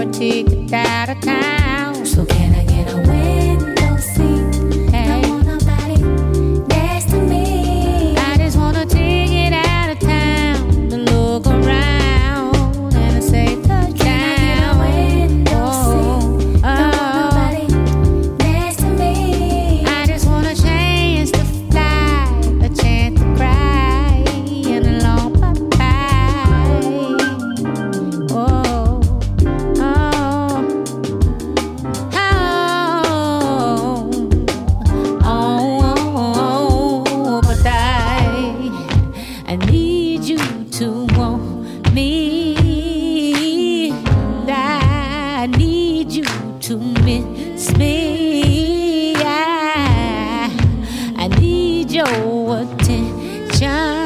a ticket out of town. So can I get a window seat? Hey. Don't want nobody next to me. I just want a ticket out of town to look around and say touchdown. Can I get a window seat? Don't want nobody next to me. I just want a chance to fly, a chance to cry, and a long bye-bye. Oh, oh, oh, but I need you to want me. I need you to miss me. I need your attention,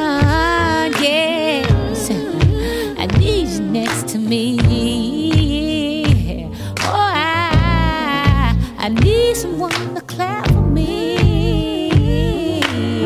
yes. I need you next to me. Oh, I need someone to clap for me.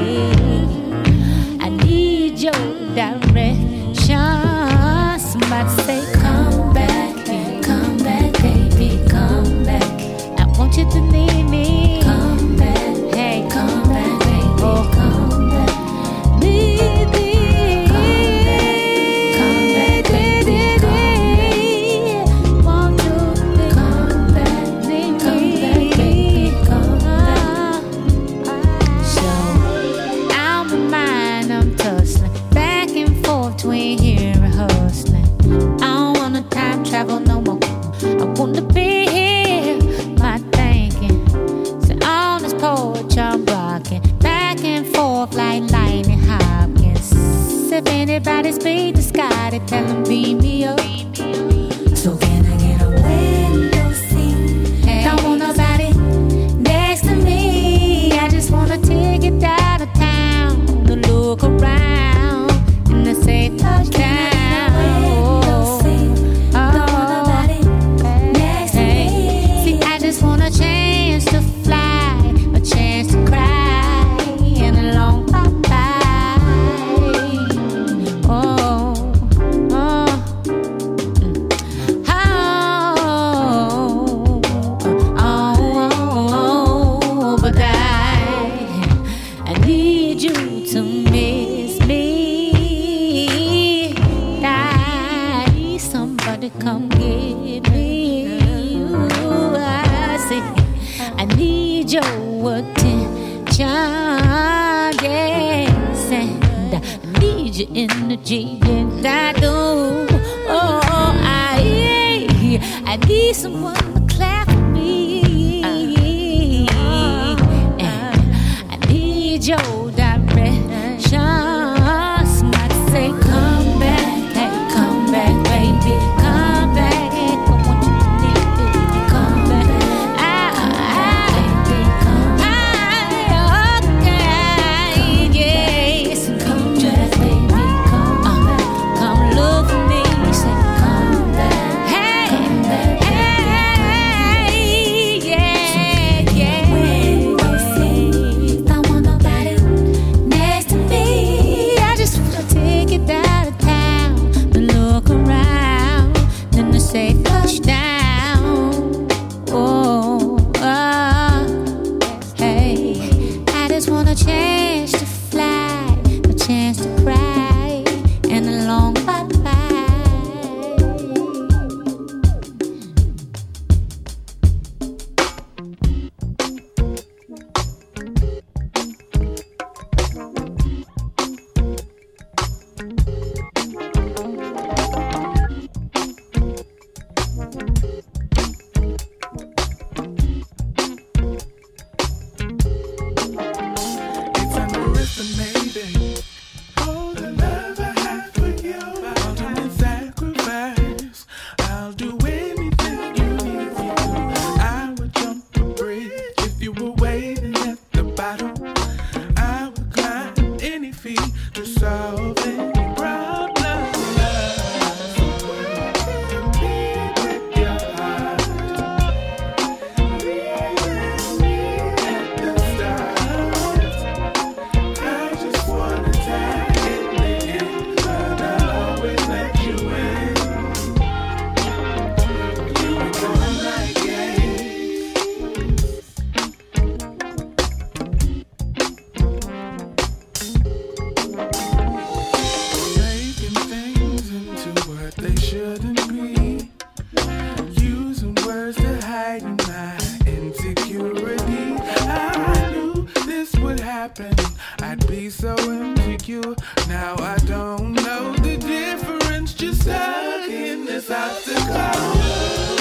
I need your direction. Somebody say, come back, baby, come back. I want you to need me. Come back, Hey, come back, baby, Oh. come back. need me. Come back, baby, come Want you to Come back, need come me. back, baby, come back. So out my mind, I'm tussling back and forth between here and hustling. I don't wanna time travel no more. I wanna be here, my thinking. So on this porch I'm rocking back and forth like lightning Hopkins. If anybody speak the sky, they tell them beat me up. So can I get a window seat? Hey. Don't want nobody next to me. I just want a ticket out of town to look around and to say touchdown. See, I just want a chance to fly, a chance to cry, and a long bye-bye. Oh, oh, oh, but I need you to miss me. I need somebody come get me. Ooh, I say I need your attention, yes, and I need your energy, and I do. Oh, I need someone to clap for me, and I need your direction. Somebody say, come back, hey, come back, baby, come back. I want you to need me, come back. Okay, yes, Come back, baby, come back. come look for me, say, Come back, hey, come back, hey, shouldn't be using words to hide my insecurity. I knew this would happen. I'd be so insecure. Now I don't know the difference. Just stuck in this obstacle.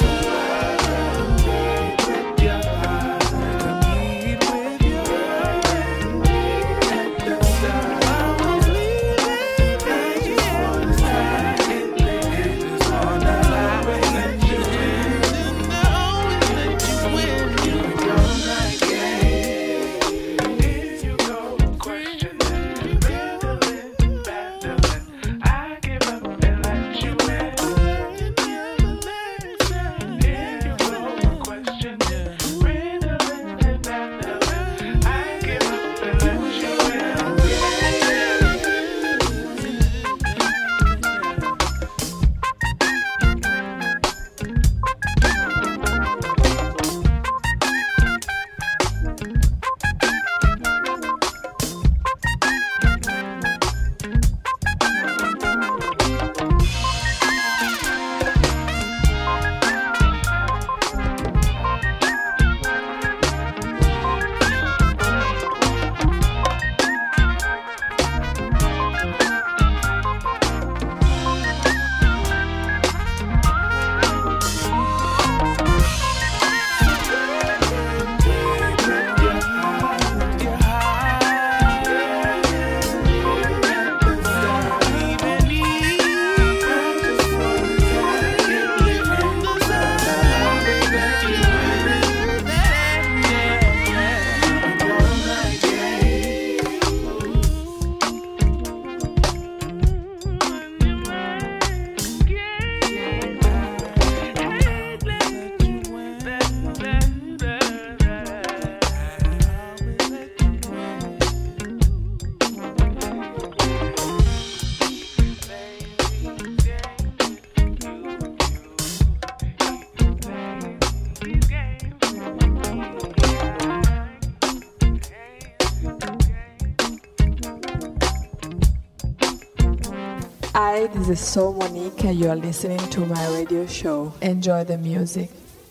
Hi, this is Soul Monique and you are listening to my radio show. Enjoy the music.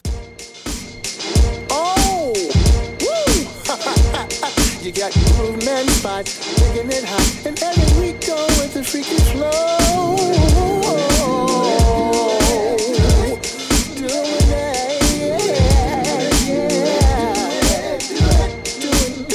Oh! Woo! You got your groove man spots, making it hot. And every week go with the freaky flow. Doing that, yeah. Do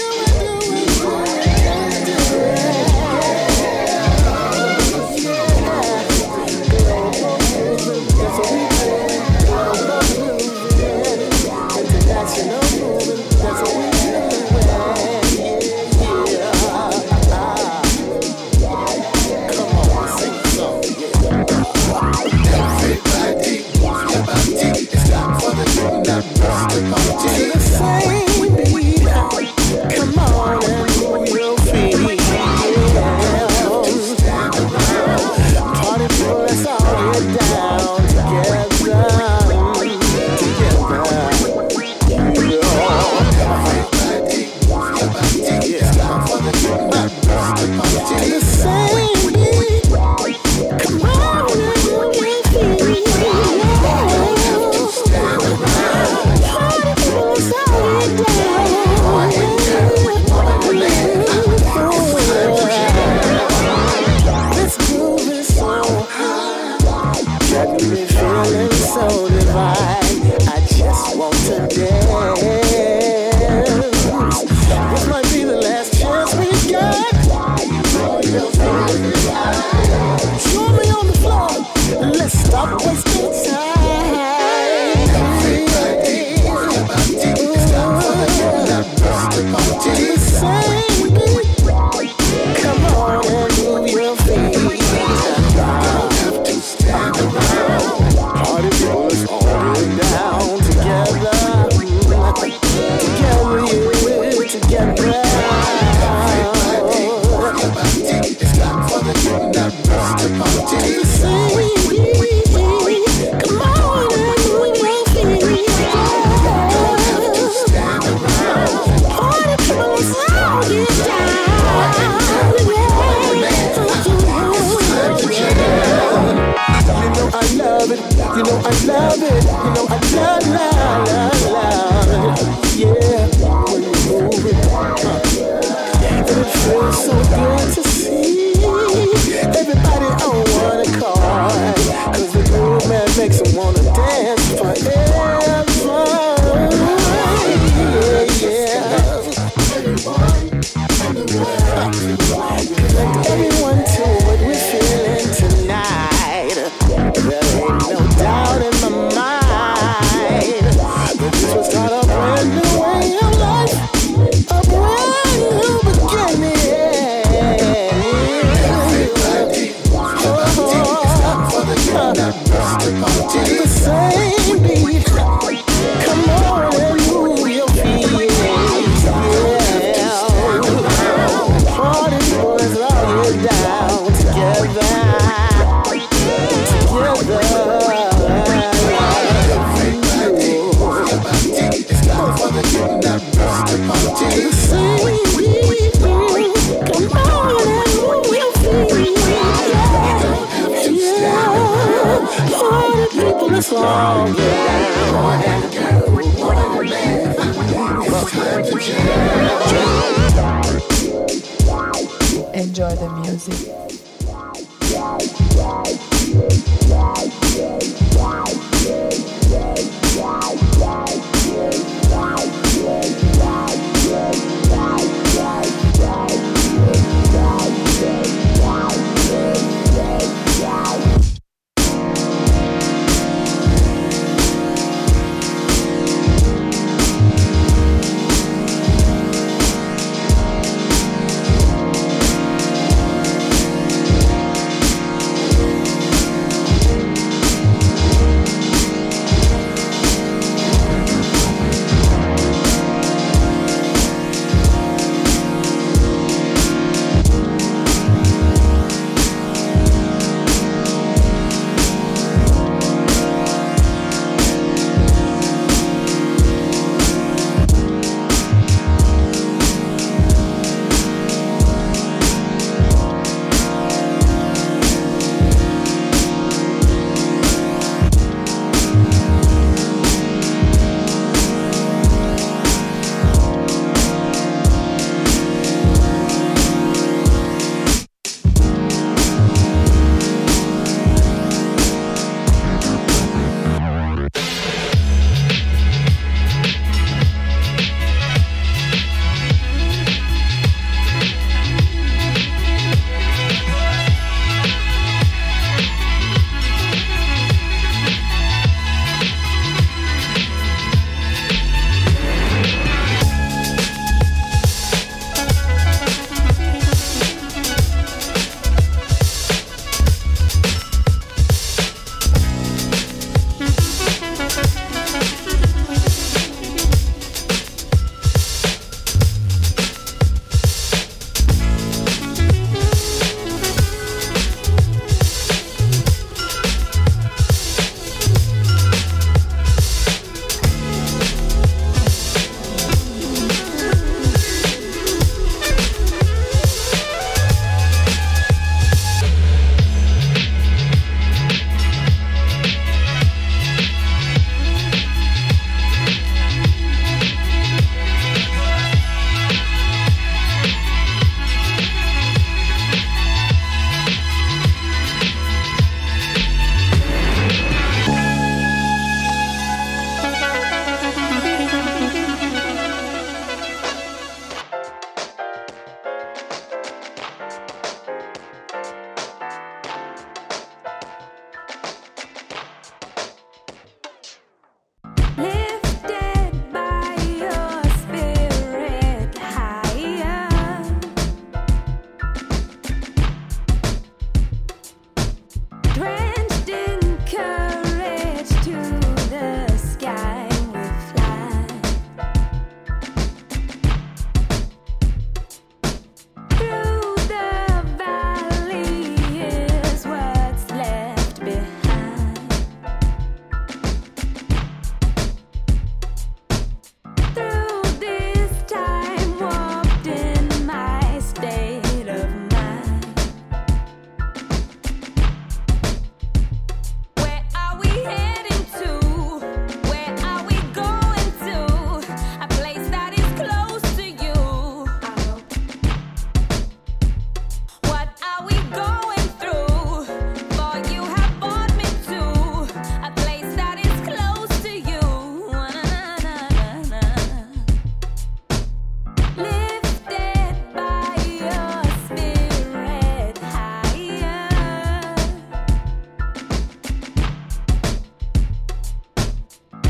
Party people, let's all get down. it. You know I love it. You know I love it. Yeah, when you move it, and it feels so good to see everybody on one accord. 'Cause the groove man makes them wanna dance forever. Connect everyone to what we're feeling tonight. There ain't no doubt in my mind that this will start a brand new way of life, a brand new beginning. The same beat. Come on and move your feet. Party boys, all get down together. The same beat. Come on and move your feet. Party people, let's all get Enjoy the music.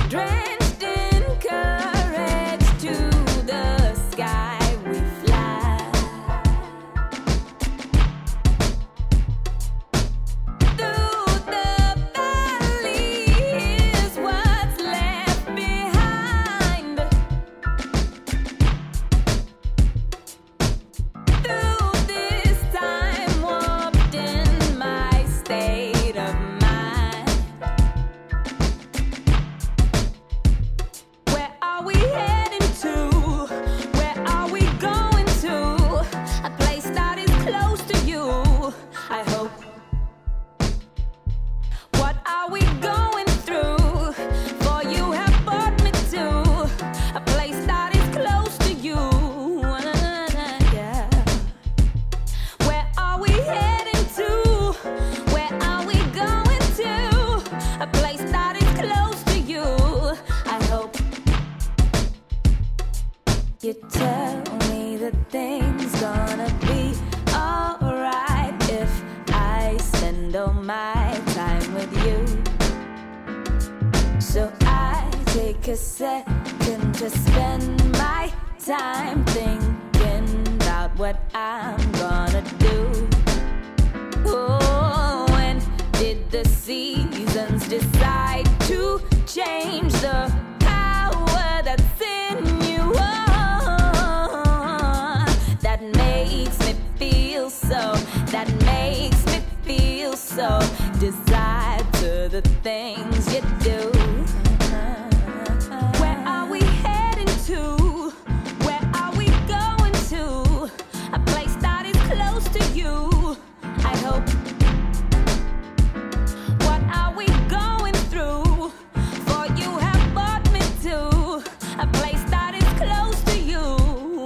drenched in courage to the sky we fly. Through the valley is what's left behind. Through this time warped in my state of mind. Where are we heading to? Where are we going to? A place that is close to you, I hope. What are we going through? For you have brought me to a place that is close to you. Yeah. Where are we heading to? Where are we going to? A place that is close to you, I hope. You tell me that things gonna be alright if I spend all my time with you. So I take a second to spend my time thinking about what I'm gonna do. Oh, when did the seasons decide to change the power that's in you? Oh, that makes me feel so, that makes me feel so decide to the things you do. Where are we heading to? Where are we going to? A place that is close to you, I hope. What are we going through? For you have brought me to a place that is close to you.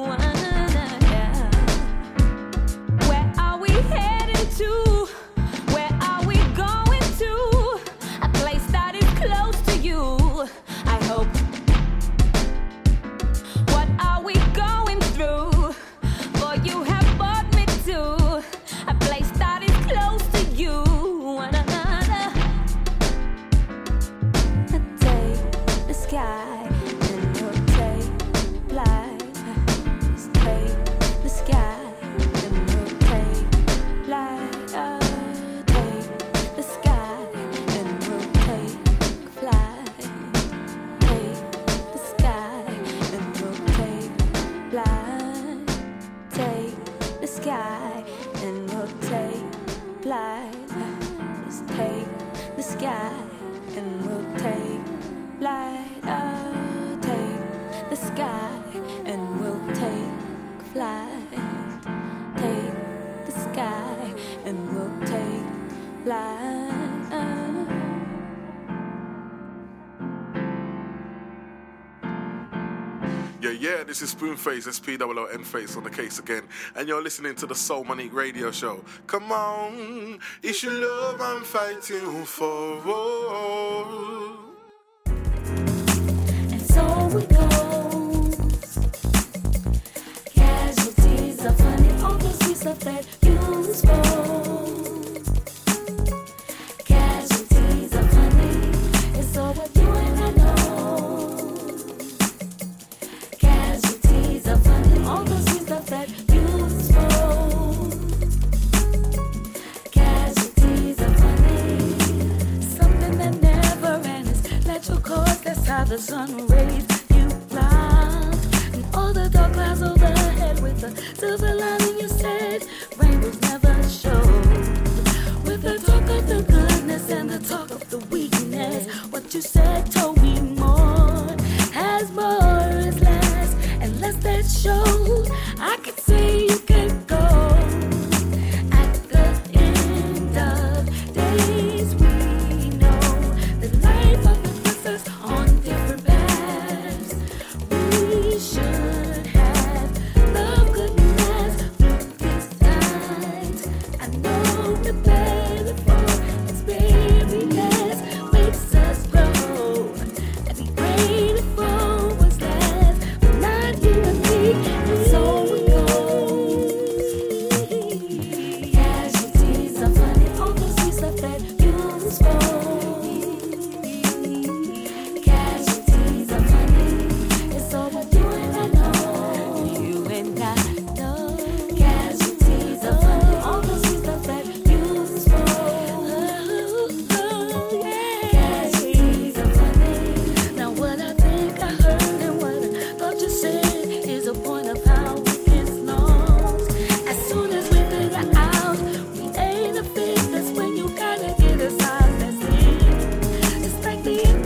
Where are we heading to? Where are we going to? A place that is close to you, I hope. What are we going through? For you have brought me to a place that is close to you. Take the sky and we'll take flight. Just take the sky and we'll take flight. Take the sky and we'll take flight. Take the sky and we'll take flight. Take the sky and we'll take flight. Just take the sky and we'll take flight. Take the sky and we'll take flight. Take the sky and we'll take flight. Yeah, this is Spoonface, SPOON Face on the case again, and you're listening to the Soul Monique Radio Show. Come on, it's your love I'm fighting for. And so it goes. Casualties are funny, all the sweet stuff that you spoke. Casualties are funny, it's all what you and I know. Casualties are funny, all the sweet stuff that you spoke. Casualties are funny, something that never ends. Natural cause, that's how the sun rays you blind. And all the dark clouds overhead with the silver lining, you said rainbows never show. With the talk of the goodness and the talk of the weakness, what you said told me more has more is less, and less that shows. I can see you can go. At the end of days, we know the life of the princess on different paths. We should have love, goodness through these times. I know the better for experience.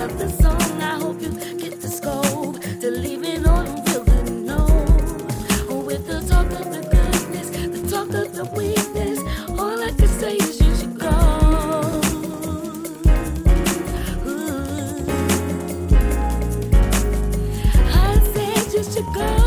of the song. I hope you get the scope to leave it on real good note. With the talk of the goodness, the talk of the weakness, all I can say is you should go. I said you should go.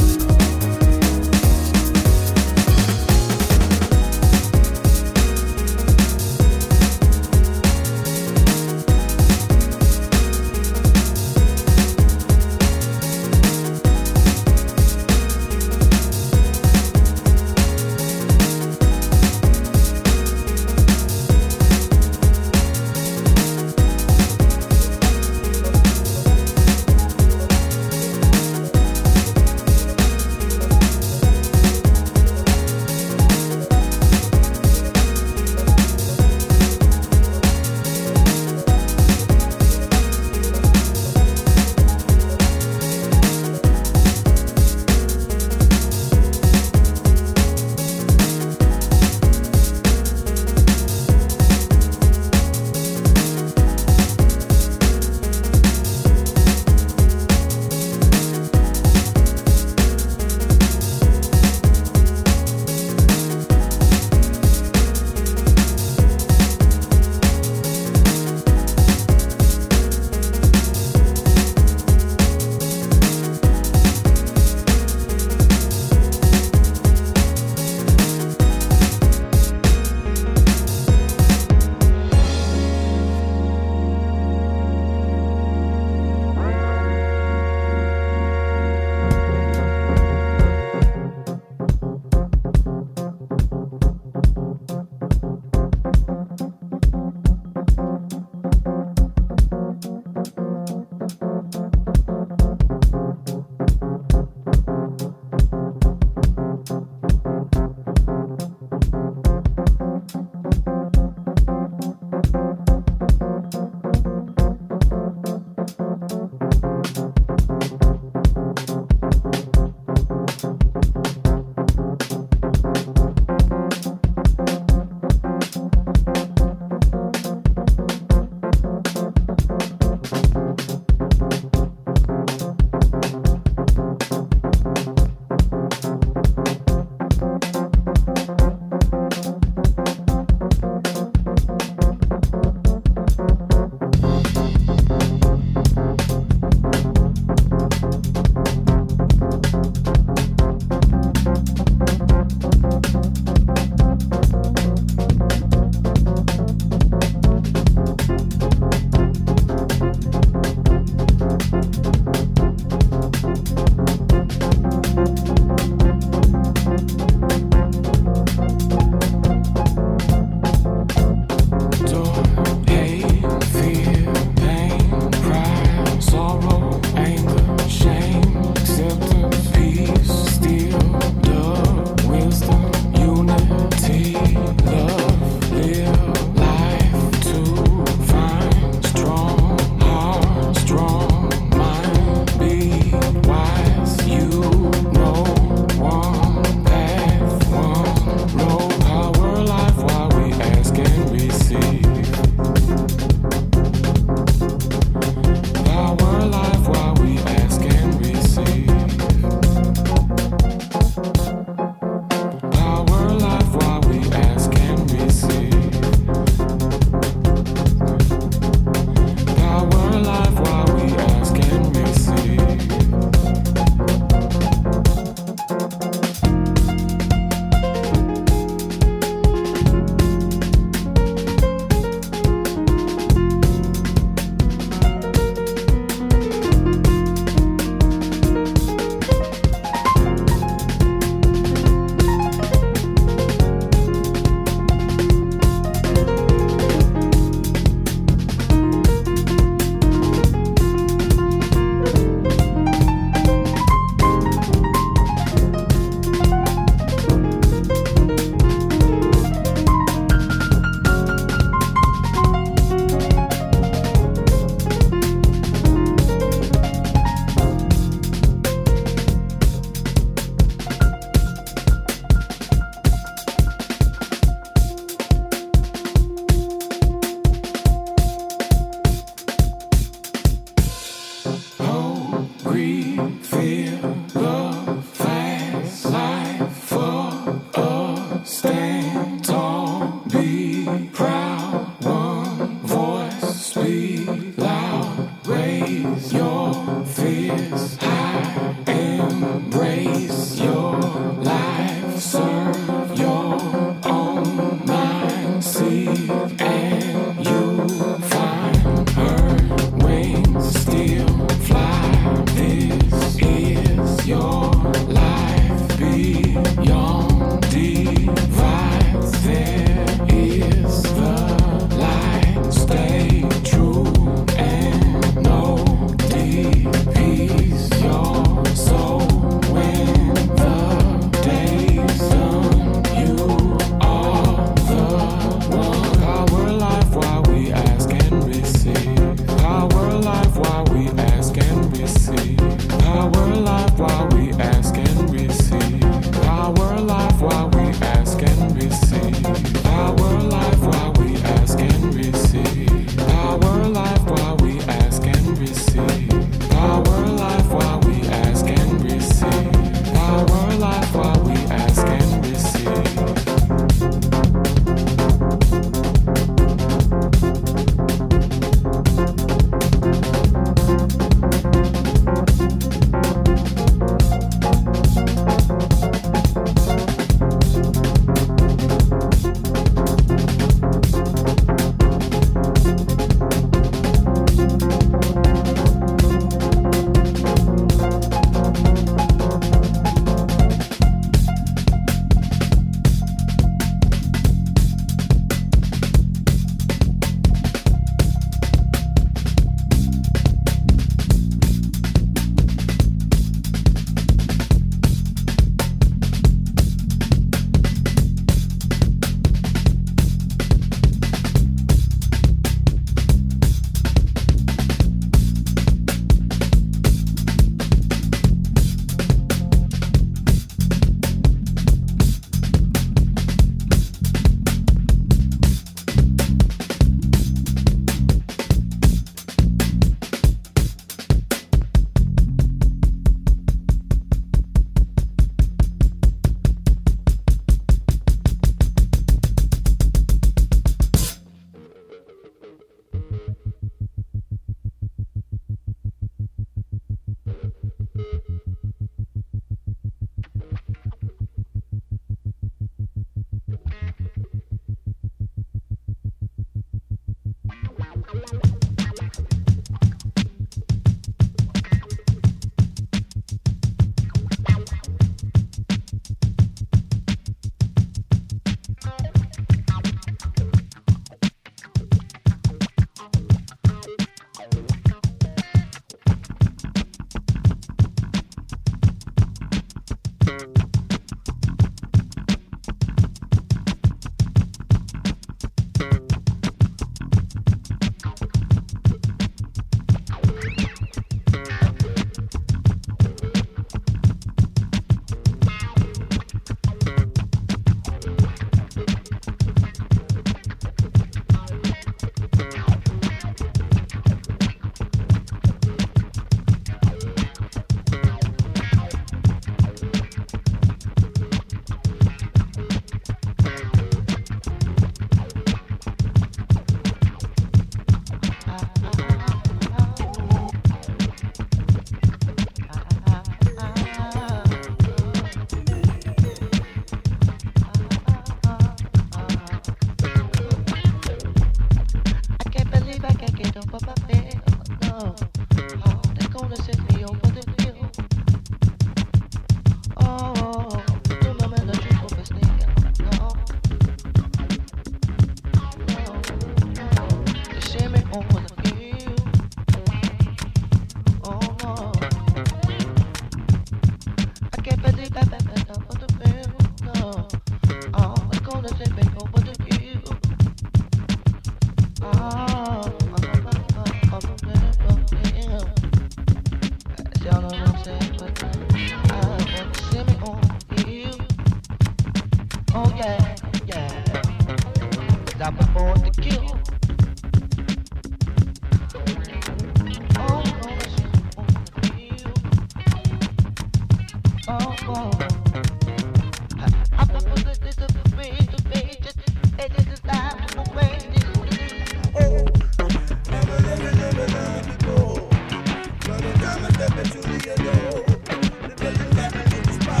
time I step into the door, the building got me in the spot.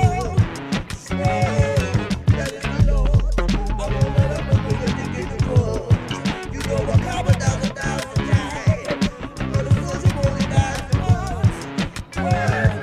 That is the Lord. I won't let up until you get the cross. You know I cover down 1,000 times, but the soldier only dies once.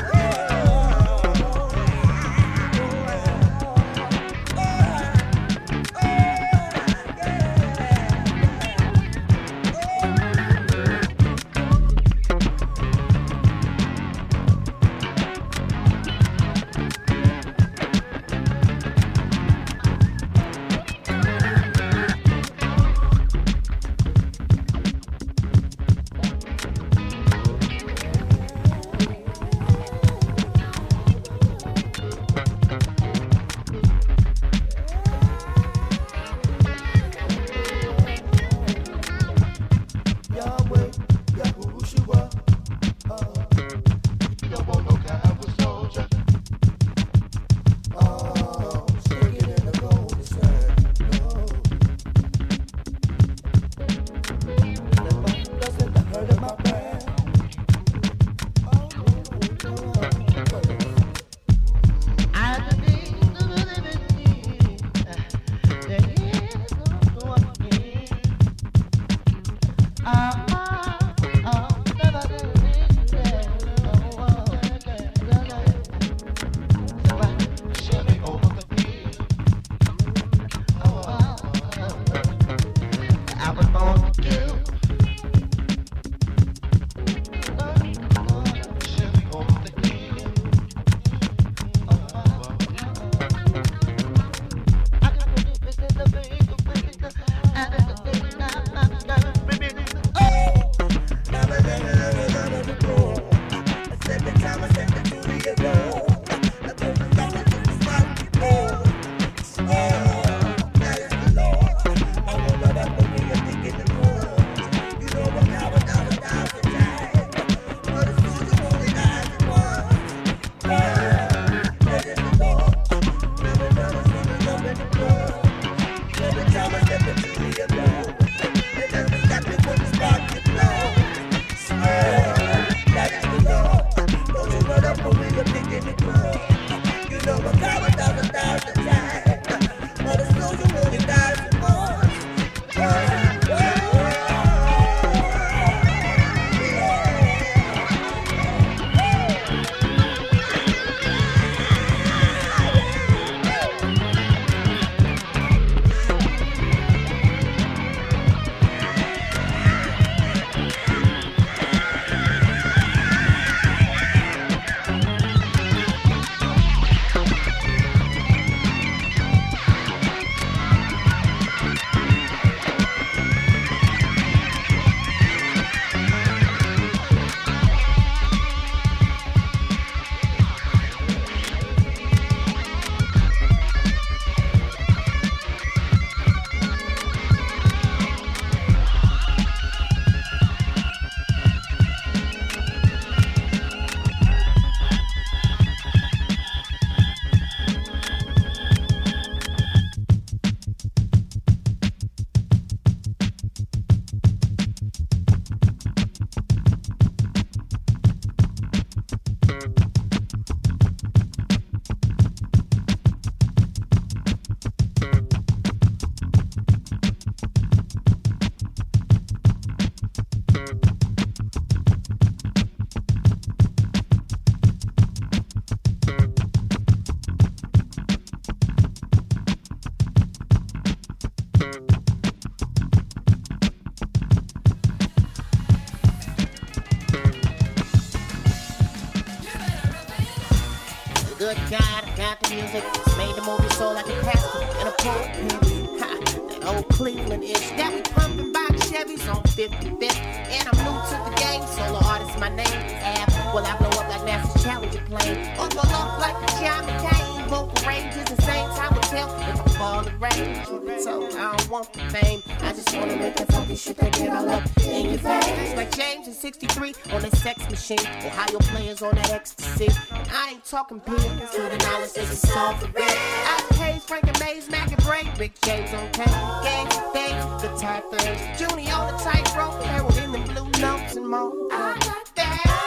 Good God, I got the music. It's made the movie so like a pastor and a pulpit. That old Cleveland-ish. That we pumping by Chevys on 55th. And I'm new to the game. Solo artist, my name is Ab. Well, I blow up like NASA's Challenger plane. Or go off like the John McCain. Vocal ranges the same time will tell if I fall in range. So I don't want the fame. I just want to make that funky shit that get all up in your face. Like James in 63 on that sex machine. Ohio players on that ecstasy. And I ain't talking pills to the knowledge is a soft red. I Hayes, Frank and Mays, Mac and Bray. Big James on K. Gang things, guitar thirds. Junie on the tightrope. Harold in the blue notes and more. I got that.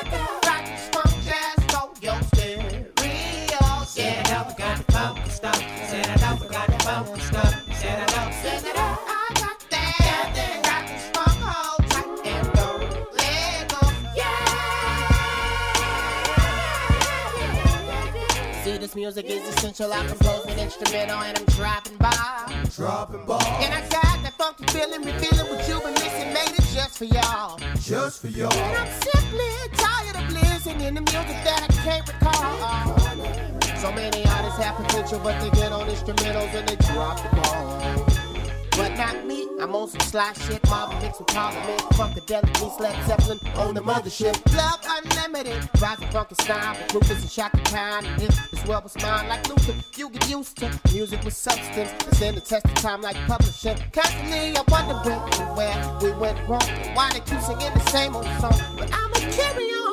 this music is essential. I compose an instrumental and I'm dropping bombs. And I got that funky feeling, revealing what you've been missing, made it just for y'all. Just for y'all. And I'm simply tired of listening to music that I can't recall. So many artists have potential, but they get on instrumentals and they drop the ball. But not me, I'm on some sly shit. Marvin mixed with Parliament, Funkadelic, me, Led Zeppelin on the mothership. Love unlimited, rising funky style, with Rufus and Shaka Khan. And if this world was mine like Luther, you get used to music with substance. It's in the test of time like publishing. Constantly, I wonder where we went wrong. Why they keep singing the same old song? But I'ma carry on.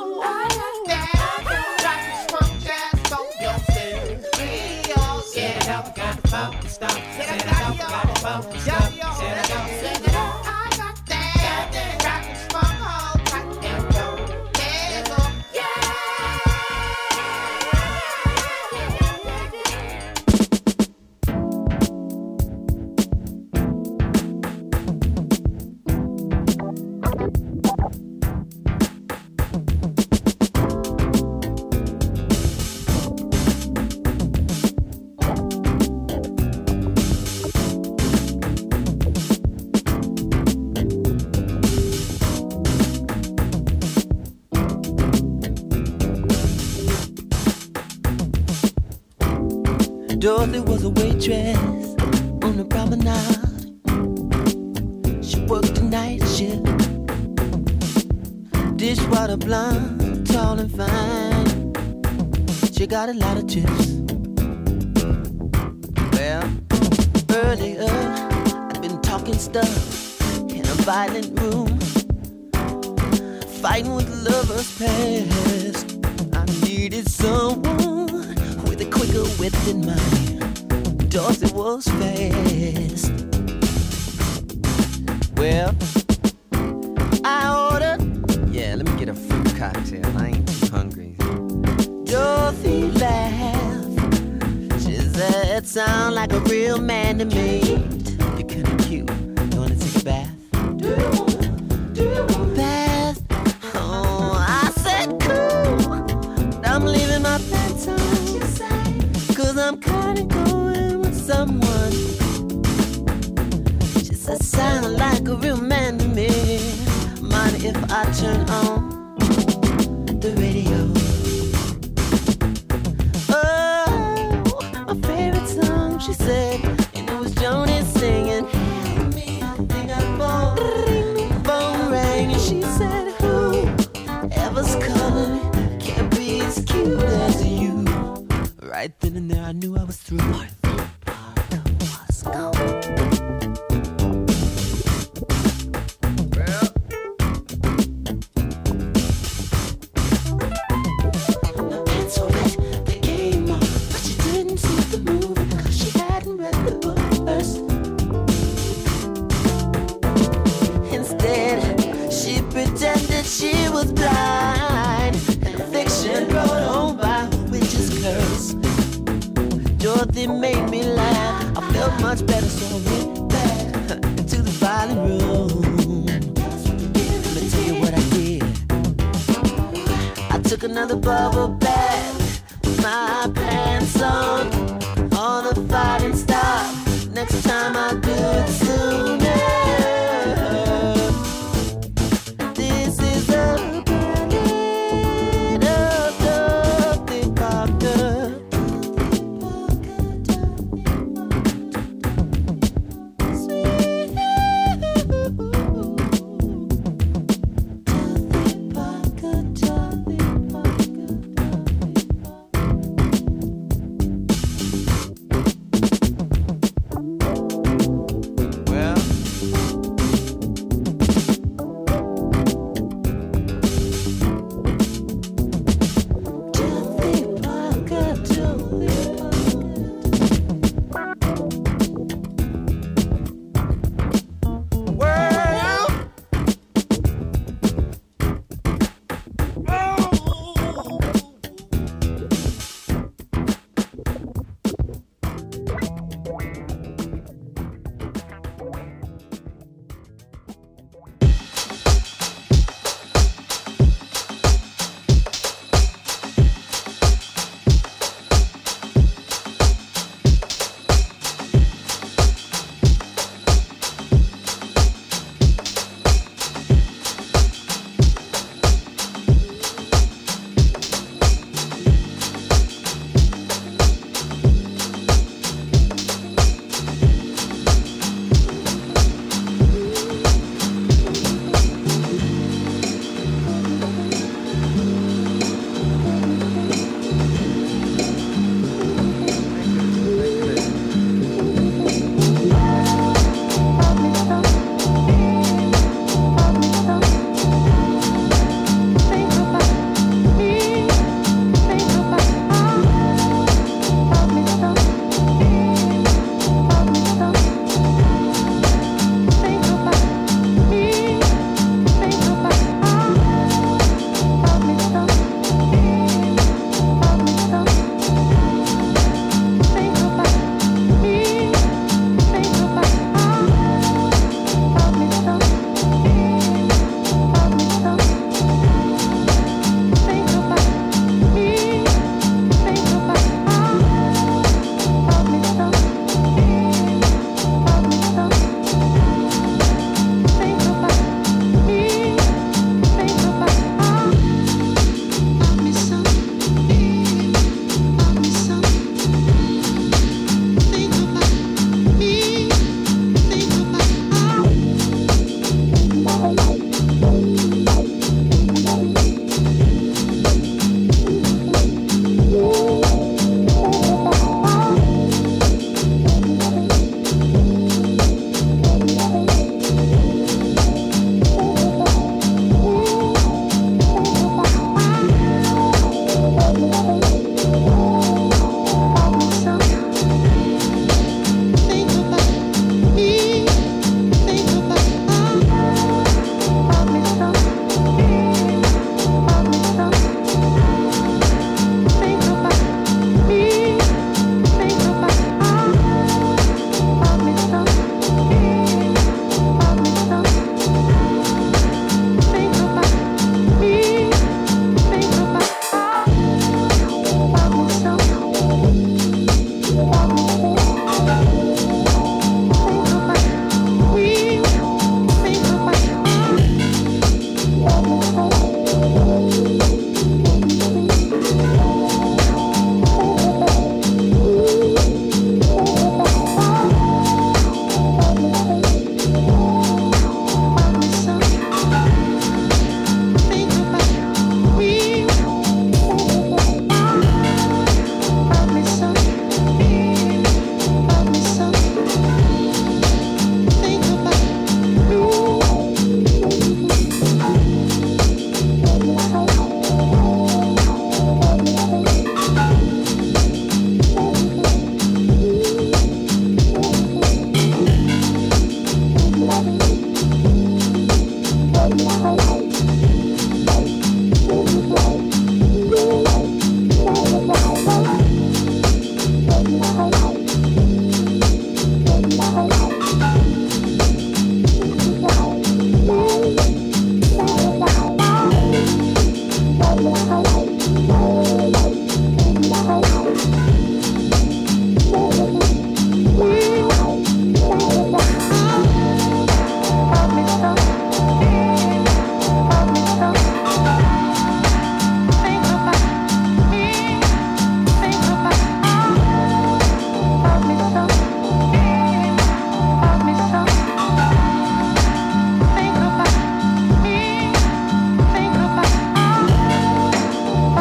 Set it up, got the funk to stop. Set it up, got the funk to stop. Set it up, set it up. I got that rockin' funk all tight and go. Let go. Dorothy was a waitress on the promenade. She worked the night shift. Dishwater blonde, tall and fine. She got a lot of tips. Well, earlier I've been talking stuff in a violent room, fighting with lovers past. I needed someone with a quicker wit than mine. Dorothy was fast. Well, I ordered, yeah, let me get a fruit cocktail. I ain't too hungry. Dorothy laughed. She said, sound like a real man to me. You're kinda cute. You wanna take a bath? Do you want a bath? Oh, I said cool. I'm leaving my pants on. Cause I'm kinda going with someone. She said, sound like a real man to me. Mind if I turn on the radio? Oh, my favorite song, she said, and it was Joni singing. Help me, I think I'm born. Phone rang and she said, who ever's calling can't be as cute as you. Right then and there I knew I was through. Let's go. She was blind, and fiction brought home by a witch's curse. Dorothy made me laugh. I felt much better, so I went back into the violent room. Let me tell you what I did. I took another bubble bath with my pants on. All the fighting stopped. Next time I'll do it sooner.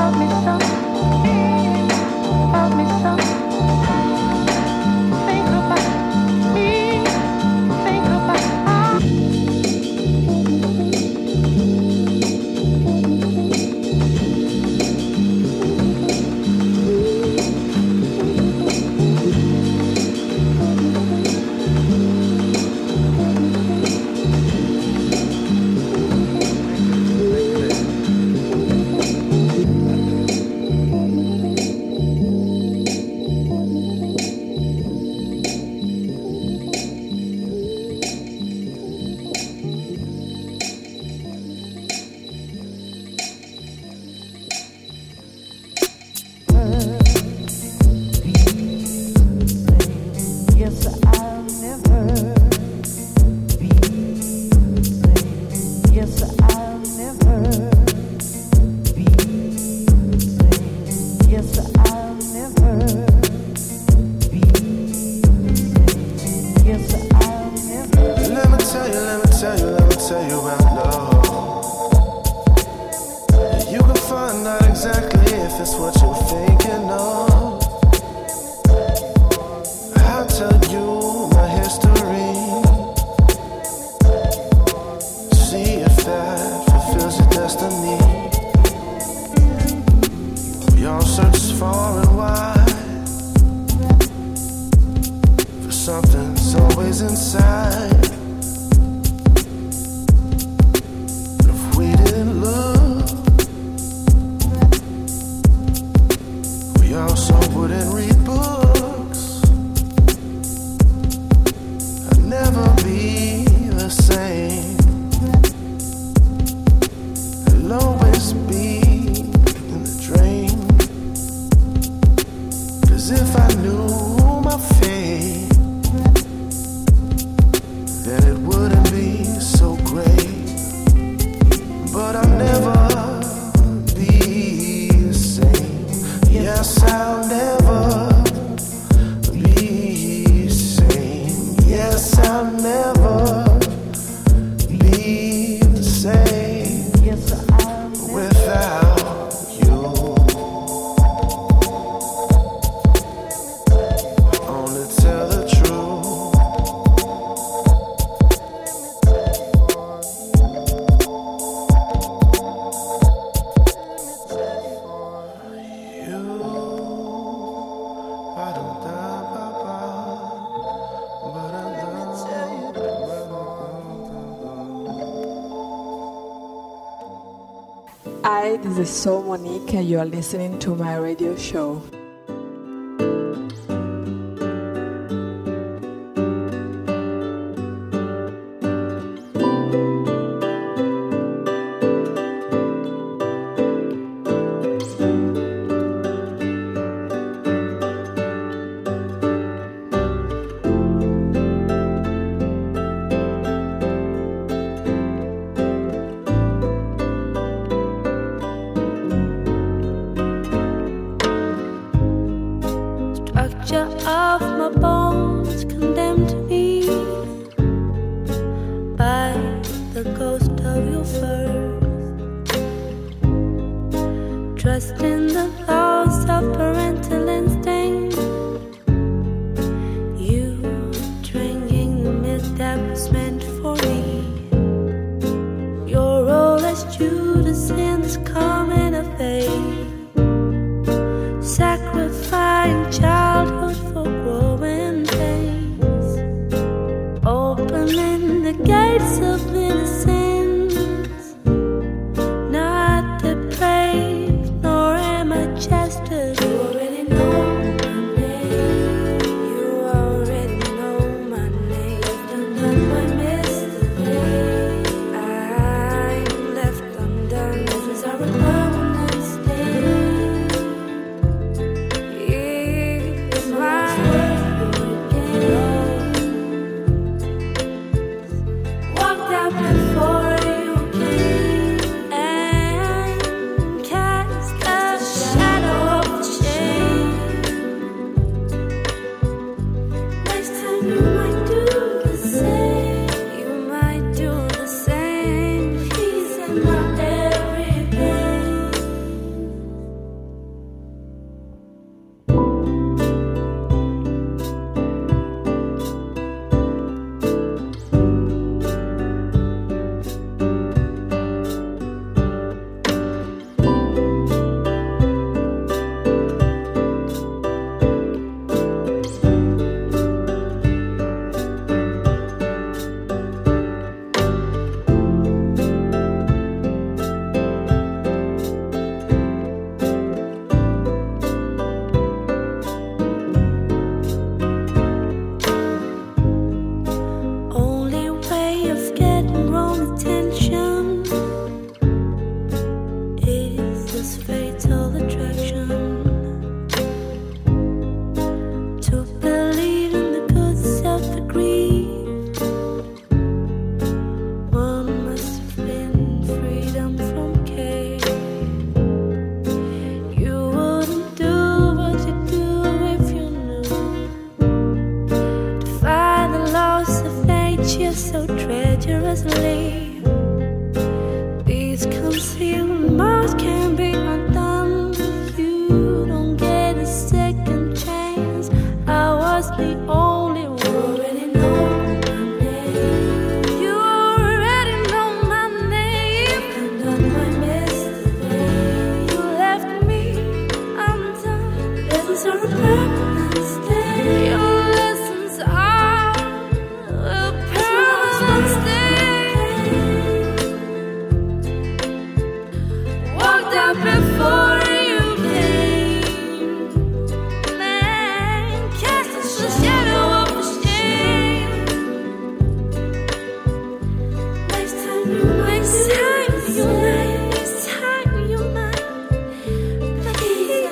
Hi, this is Soul Monique and you are listening to my radio show. Not depraved, nor am I chested. You already know.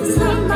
Some